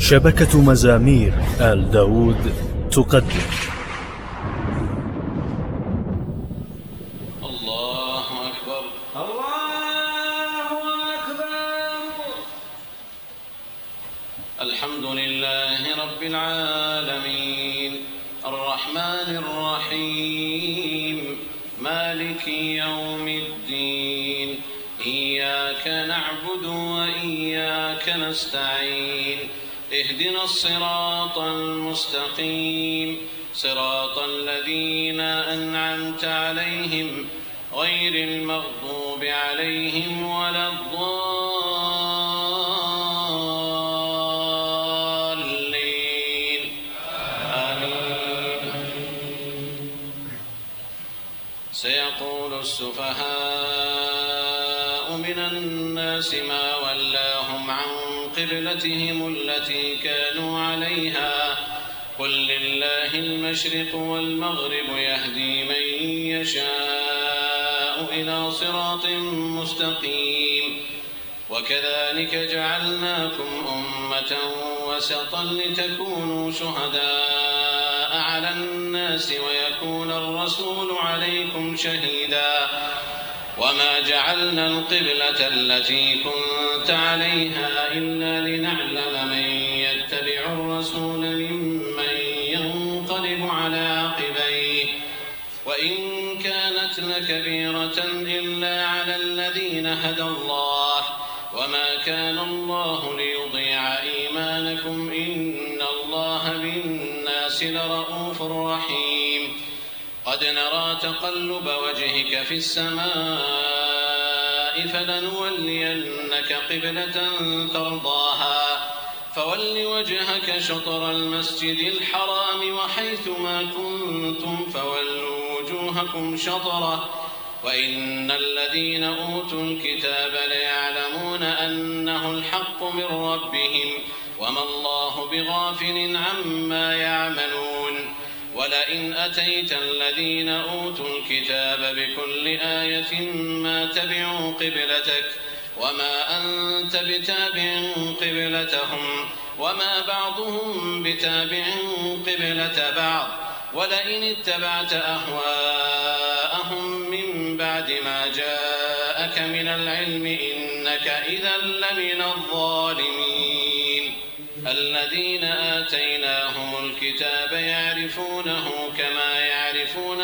شبكة مزامير آل داود تقدم. الله أكبر الله أكبر. الحمد لله رب العالمين الرحمن الرحيم مالك يوم الدين. إياك نعبد وإياك نستعين. اهدنا الصراط المستقيم صراط الذين أنعمت عليهم غير المغضوب عليهم ولا الضالين آمين. سيقول السفهاء من الناس ما ولاهم عن قبلتهم التي كانوا عليها قل لله المشرق والمغرب يهدي من يشاء إلى صراط مستقيم. وكذلك جعلناكم أمة وسطا لتكونوا شهداء على الناس ويكون الرسول عليكم شهيدا. وما جعلنا القبلة التي كنت عليها إلا لنعلم من يتبع الرسول ممن ينقلب على عقبيه وإن كانت لكبيرة إلا على الذين هدى الله وما كان الله ليضيع إيمانكم إن الله بالناس لرؤوف رحيم. قد نرى تقلب وجهك في السماء فلنولينك قبلة ترضاها فول وجهك شطر المسجد الحرام وحيثما كنتم فولوا وجوهكم شطره وإن الذين أوتوا الكتاب ليعلمون أنه الحق من ربهم وما الله بغافل عما يعملون. ولئن أتيت الذين أوتوا الكتاب بكل آية ما تبعوا قبلتك وما أنت بتابع قبلتهم وما بعضهم بتابع قبلة بعض. ولئن اتبعت أهواءهم من بعد ما جاءك من العلم إنك إذا لمن الظالمين. الذين آتيناهم الكتاب يعرفونه كما يعرفون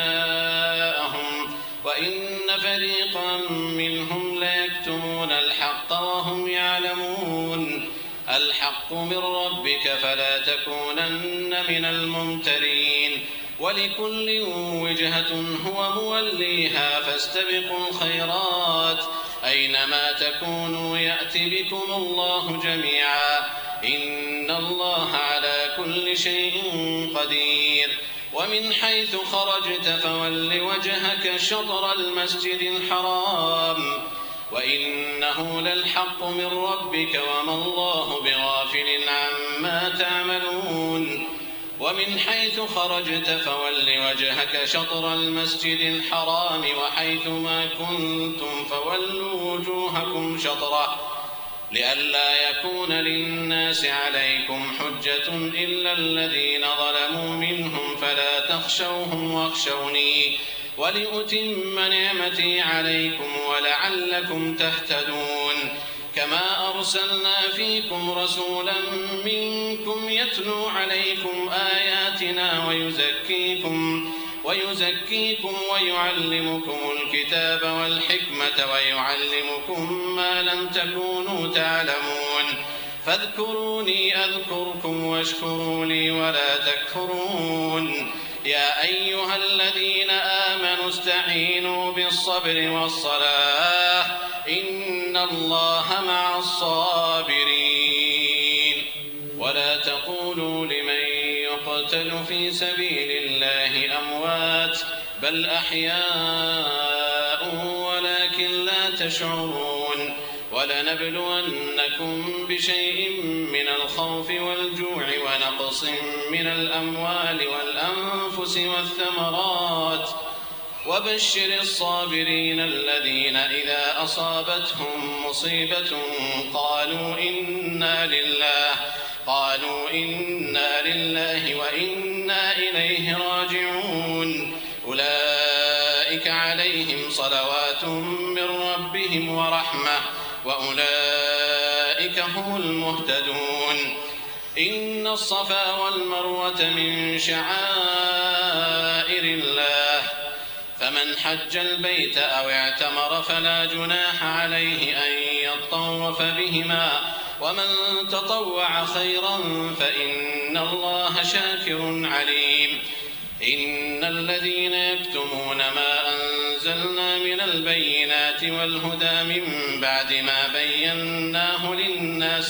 أبناءهم وإن فريقا منهم ليكتمون الحق وهم يعلمون. الحق من ربك فلا تكونن من الممترين. ولكل وجهة هو موليها فاستبقوا الخيرات أينما تكونوا يأت بكم الله جميعا إن الله على كل شيء قدير. ومن حيث خرجت فول وجهك شطر المسجد الحرام وإنه للحق من ربك وما الله بغافل عما تعملون. ومن حيث خرجت فول وجهك شطر المسجد الحرام وحيثما كنتم فولوا وجوهكم شطره لئلا يكون للناس عليكم حجة إلا الذين ظلموا منهم فلا تخشوهم واخشوني ولأتم نعمتي عليكم ولعلكم تهتدون. كما أرسلنا فيكم رسولا منكم يتلو عليكم آياتنا ويزكيكم ويعلمكم الكتاب والحكمة ويعلمكم ما لم تكونوا تعلمون. فاذكروني أذكركم واشكروا لي ولا تكفرون. يا أيها الذين آمنوا استعينوا بالصبر والصلاة إن الله مع الصابرين. ولا تقولوا لمن يقتل في سبيل الله أموات بل أحياء ولكن لا تشعرون. ولنبلونكم بشيء من الخوف والجوع ونقص من الأموال والأنفس والثمرات وبشر الصابرين الذين إذا أصابتهم مصيبة قالوا إنا لله قالوا إنا لله وإنا إليه راجعون أولئك عليهم صلوات من ربهم ورحمة وأولئك هم المهتدون إن الصفا والمروة من شعائر الله فمن حج البيت أو اعتمر فلا جناح عليه أن يطوف بهما ومن تطوع خيرا فإن الله شاكر عليم إن الذين يكتمون ما أنزلنا من البينات والهدى من بعد ما بيناه للناس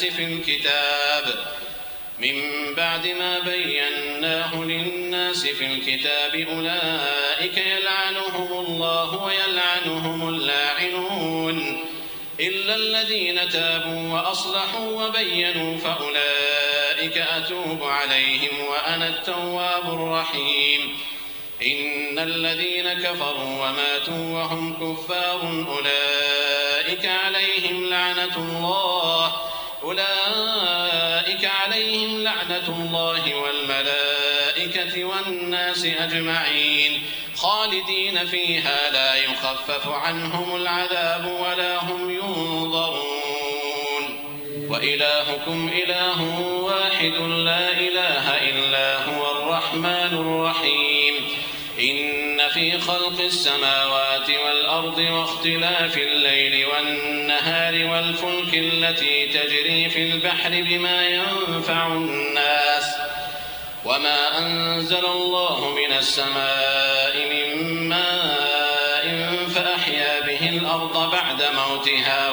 في الكتاب أولئك يلعنهم الله ويلعنهم اللاعنون إلا الذين تابوا وأصلحوا وبينوا فأولئك أتوب عليهم وأنا التواب الرحيم إن الذين كفروا وماتوا وهم كفار أولئك عليهم لعنة الله والملائكة والناس أجمعين خالدين فيها لا يخفف عنهم العذاب ولا هم ينظرون وإلهكم إله واحد لا إله إلا هو الرحمن الرحيم إن في خلق السماوات والأرض واختلاف الليل والنهار والفلك التي تجري في البحر بما ينفع الناس وما أنزل الله من السماء من ماء فأحيا به الأرض بعد موتها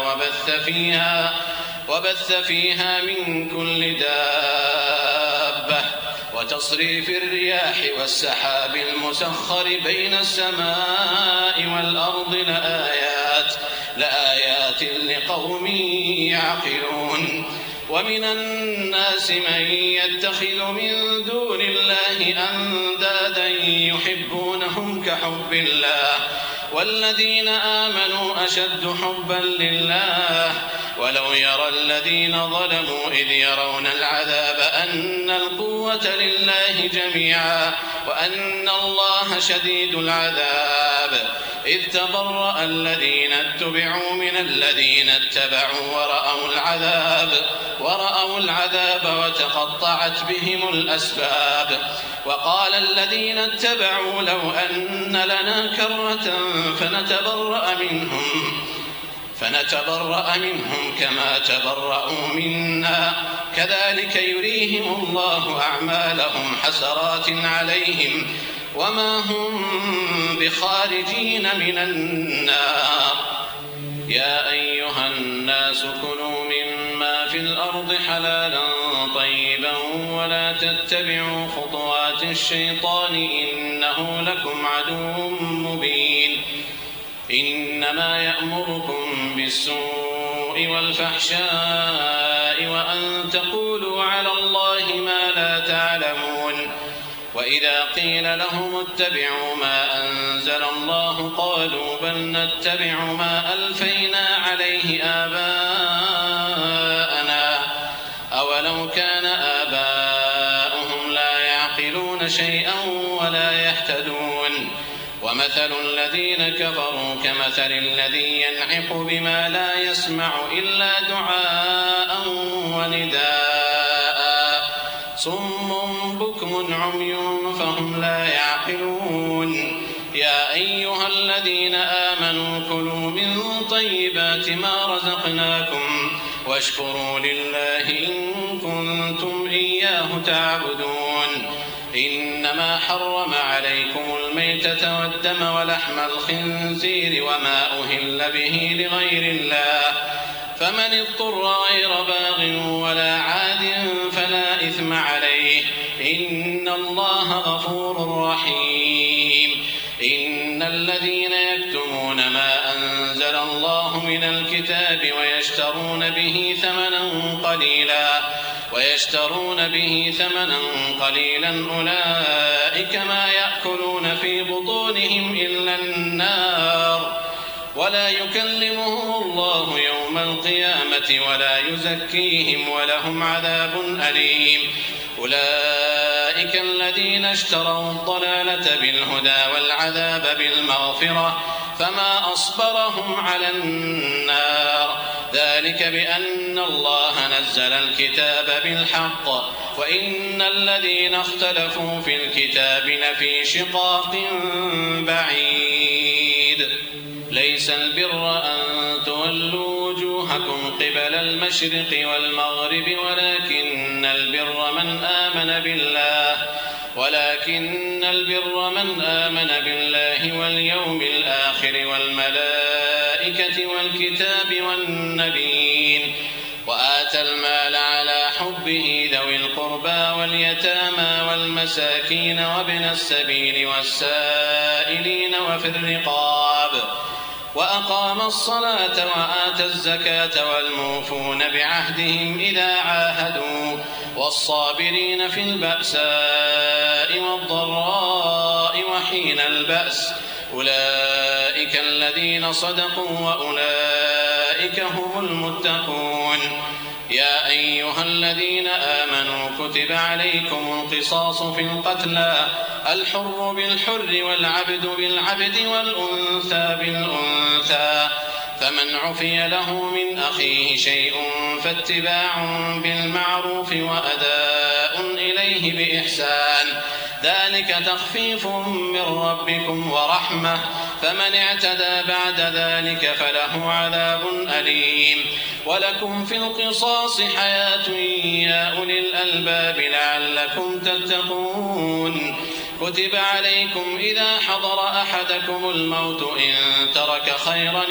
وبث فيها من كل دابة وتصريف الرياح والسحاب المسخر بين السماء والأرض لآيات لقوم يعقلون ومن الناس من يتخذ من دون الله أندادا يحبونهم كحب الله والذين آمنوا أشد حبا لله ولو يرى الذين ظلموا إذ يرون العذاب أن القوة لله جميعا وأن الله شديد العذاب إذ تبرأ الذين اتبعوا من الذين اتبعوا ورأوا العذاب وتقطعت بهم الأسباب وقال الذين اتبعوا لو أن لنا كرة فنتبرأ منهم كما تبرأوا منا كذلك يريهم الله أعمالهم حسرات عليهم وما هم بخارجين من النار يا أيها الناس كلوا مما في الأرض حلالا طيبا ولا تتبعوا خطوات الشيطان إنه لكم عدو مبين إنما يأمركم بالسوء والفحشاء وأن تقولوا على الله ما لا تعلمون وإذا قيل لهم اتبعوا ما أنزل الله قالوا بل نتبع ما ألفينا عليه آباءنا أولو كان آباؤهم لا يعقلون شيئا ولا يهتدون ومثل الذين كفروا كمثل الذي ينعق بما لا يسمع إلا دعاء ونداء صم بكم عمي فهم لا يعقلون يا أيها الذين آمنوا كلوا من طيبات ما رزقناكم واشكروا لله إن كنتم إياه تعبدون إنما حرم عليكم الميتة والدم ولحم الخنزير وما أهل به لغير الله فمن اضطر غير باغ ولا عاد فلا إثم عليه إن الله غفور رحيم إن الذين يكتمون ما أنزل الله من الكتاب ويشترون به ثمنا قليلا أولئك ما يأكلون في بطونهم إلا النار ولا يكلمهم الله يوم القيامة ولا يزكيهم ولهم عذاب أليم. أولئك الذين اشتروا الضلالة بالهدى والعذاب بالمغفرة فما أصبرهم على النار، ذلك بأن الله نزل الكتاب بالحق وإن الذين اختلفوا في الكتاب لفي شقاق بعيد. ليس البر أن تولوا وجوهكم قبل المشرق والمغرب ولكن البر من آمن بالله واليوم الآخر والملائكة والكتاب والنبيين وآتى المال على حبه ذوي القربى واليتامى والمساكين وابن السبيل والسائلين وفي الرقاب وأقام الصلاة وآتى الزكاة والموفون بعهدهم إذا عاهدوا والصابرين في البأساء والضراء وحين البأس، أولئك الذين صدقوا وأولئك هم المتقون. يا أيها الذين آمنوا كتب عليكم القصاص في القتلى، الحر بالحر والعبد بالعبد والأنثى بالأنثى، فمن عفي له من أخيه شيء فاتباع بالمعروف وأداء إليه بإحسان، ذلك تخفيف من ربكم ورحمة، فمن اعتدى بعد ذلك فله عذاب أليم. ولكم في القصاص حياة يا أولي الألباب لعلكم تتقون. كتب عليكم إذا حضر أحدكم الموت إن ترك خيرا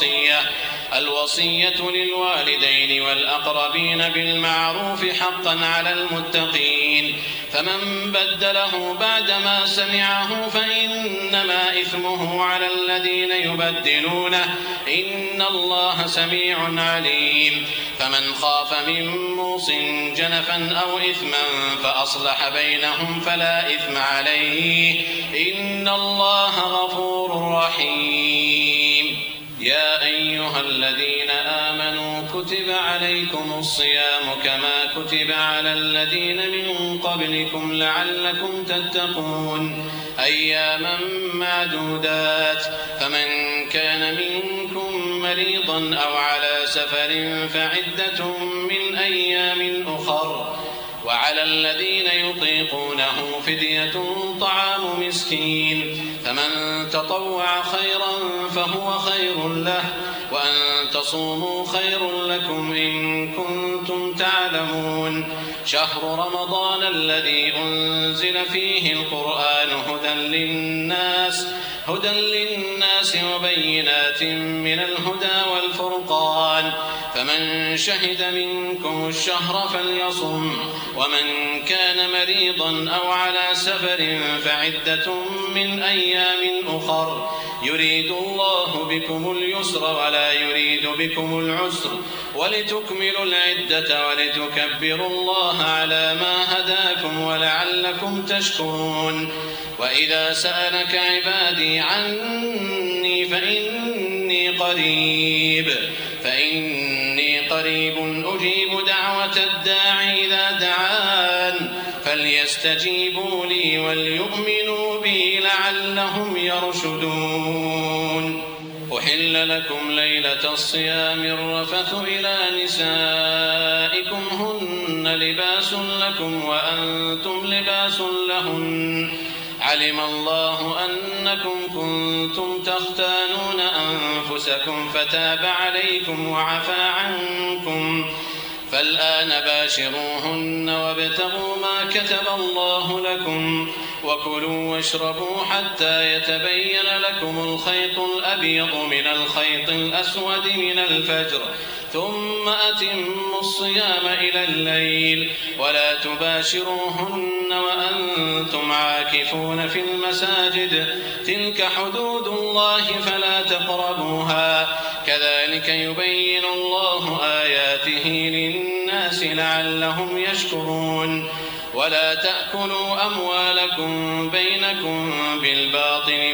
الوصية للوالدين والأقربين بالمعروف حقا على المتقين، فمن بدله بعدما سمعه فإنما إثمه على الذين يبدلونه، إن الله سميع عليم. فمن خاف من موص جنفا أو إثما فأصلح بينهم فلا إثم عليه، إن الله غفور رحيم. يا أيها الذين آمنوا كتب عليكم الصيام كما كتب على الذين من قبلكم لعلكم تتقون، أياما معدودات، فمن كان منكم مريضا أو على سفر فعدة من أيام أخر، وعلى الذين يطيقونه فدية طعام مسكين، فمن تطوع خيرا فهو خير له، وأن تصوموا خير لكم إن كنتم تعلمون. شهر رمضان الذي أنزل فيه القرآن هدى للناس وبينات من الهدى والفرقان، فمن شهد منكم الشهر فليصم، ومن كان مريضا أو على سفر فعدة من أيام أخر، يريد الله بكم اليسر ولا يريد بكم العسر، ولتكملوا العدة ولتكبروا الله على ما هداكم ولعلكم تشكرون. وإذا سألك عبادي عني فإني قريب أجيب دعوة الداعي إذا دعان، فليستجيبوا لي وليؤمنوا بي لعلهم يرشدون. أحل لكم ليلة الصيام الرفث إلى نسائكم هن لباس لكم وأنتم لباس لهن، علم الله أنكم كنتم تختانون أنفسكم فتاب عليكم وعفى عنكم، فالآن باشروهن وابتغوا ما كتب الله لكم، وكلوا واشربوا حتى يتبين لكم الخيط الأبيض من الخيط الأسود من الفجر، ثم أتموا الصيام إلى الليل، ولا تباشروهن وأنتم عاكفون في المساجد، تلك حدود الله فلا تقربوها، كذلك يبين الله آياته للناس للناس لعلهم يشكرون. ولا تأكلوا أموالكم بينكم بالباطل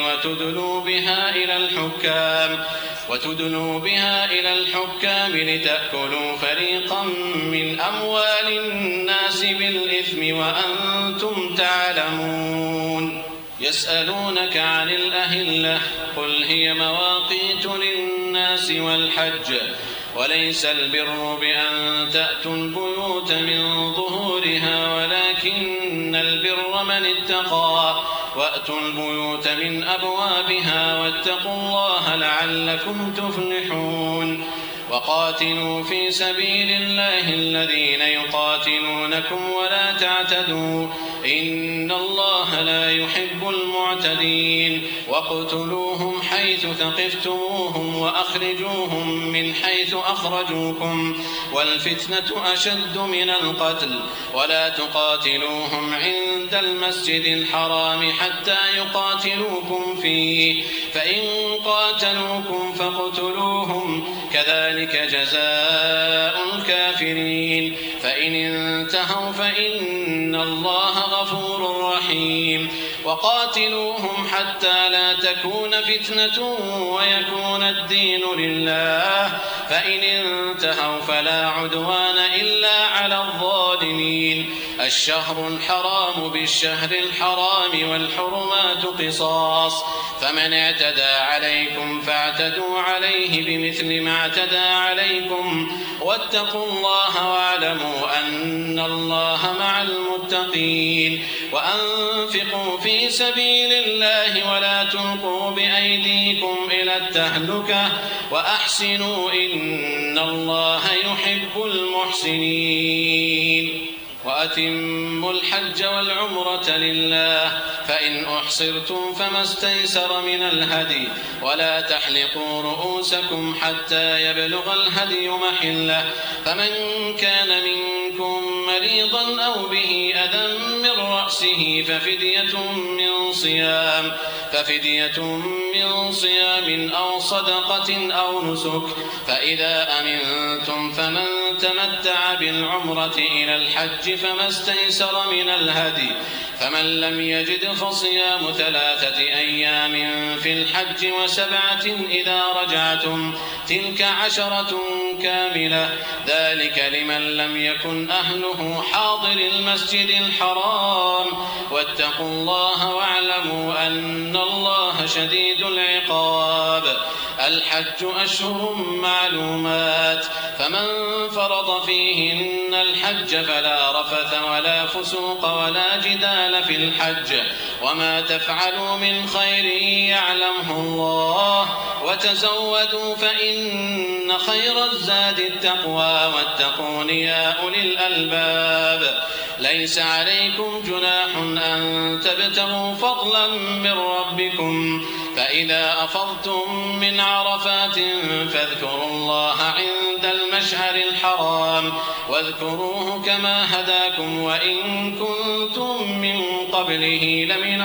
وتدلوا بها إلى الحكام لتأكلوا فريقا من أموال الناس بالإثم وأنتم تعلمون. يسألونك عن الأهلة قل هي مواقيت للناس والحج وليس البر بأن تأتوا البيوت من ظهورها ولكن البر من اتقى وأتوا البيوت من أبوابها واتقوا الله لعلكم تفلحون. وقاتلوا في سبيل الله الذين يقاتلونكم ولا تعتدوا إن الله لا يحب المعتدين. واقتلوهم حيث ثقفتموهم وأخرجوهم من حيث أخرجوكم والفتنة أشد من القتل ولا تقاتلوهم عند المسجد الحرام حتى يقاتلوكم فيه فإن قاتلوكم فاقتلوهم كذلك جزاء الكافرين. فإن انتهوا فإن الله غفور رحيم. وقاتلوهم حتى لا تكون فتنة ويكون الدين لله فإن انتهوا فلا عدوان إلا على الظالمين. الشهر الحرام بالشهر الحرام والحرمات قصاص فمن اعتدى عليكم فاعتدوا عليه بمثل ما اعتدى عليكم واتقوا الله واعلموا أن الله مع المتقين. وأنفقوا في سبيل الله ولا تلقوا بأيديكم إلى التهلكة وأحسنوا إن الله يحب المحسنين. وأتموا الحج والعمرة لله فإن أحصرتم فما استيسر من الهدي ولا تحلقوا رؤوسكم حتى يبلغ الهدي محله فمن كان منكم مريضا أو به أذى من رأسه ففدية من صيام أو صدقة أو نسك. فإذا أمنتم فمن تمتع بالعمرة إلى الحج فما استيسر من الهدي فمن لم يجد فصيام 3 أيام في الحج و7 إذا رجعتم تلك 10 كاملة ذلك لمن لم يكن أهله حاضر المسجد الحرام. واتقوا الله واعلموا أن الله شديد العقاب. الحج أشهر معلومات فمن فرض فيهن الحج فلا رفث ولا فسوق ولا جدال في الحج وما تفعلوا من خير يعلمه الله وتزودوا فإن خير الزاد التقوى واتقون يا أولي الألباب. ليس عليكم جناح أن تبتغوا فضلا من ربكم فإذا أفضتم من عرفات فاذكروا الله عند المشعر الحرام واذكروه كما هداكم وإن كنتم من قبله لمن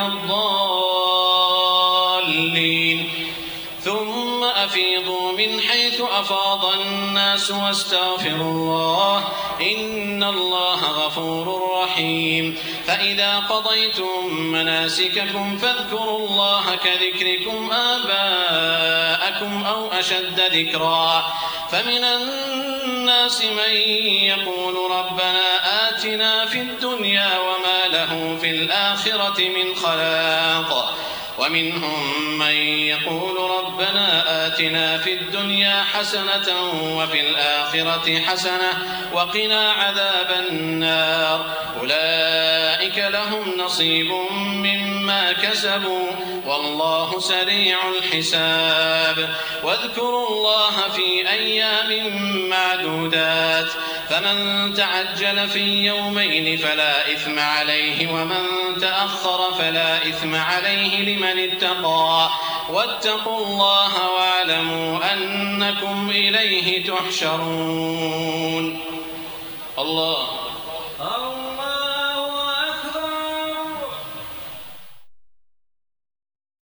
الضالين. ثم أفيضوا من حيث أفاض الناس واستغفروا الله إن الله غفور رحيم. فإذا قضيتم مناسككم فاذكروا الله كذكركم آباءكم أو أشد ذكرا. فمن الناس من يقول ربنا آتنا في الدنيا وما له في الآخرة من خلاق ومنهم من يقول ربنا آتنا في الدنيا حسنة وفي الآخرة حسنة وقنا عذاب النار. أولئك لهم نصيب مما كسبوا والله سريع الحساب. واذكروا الله في أيام معدودات فمن تعجل في يومين فلا إثم عليه ومن تأخر فلا إثم عليه لمن اتقى واتقوا الله واعلموا أنكم إليه تحشرون. الله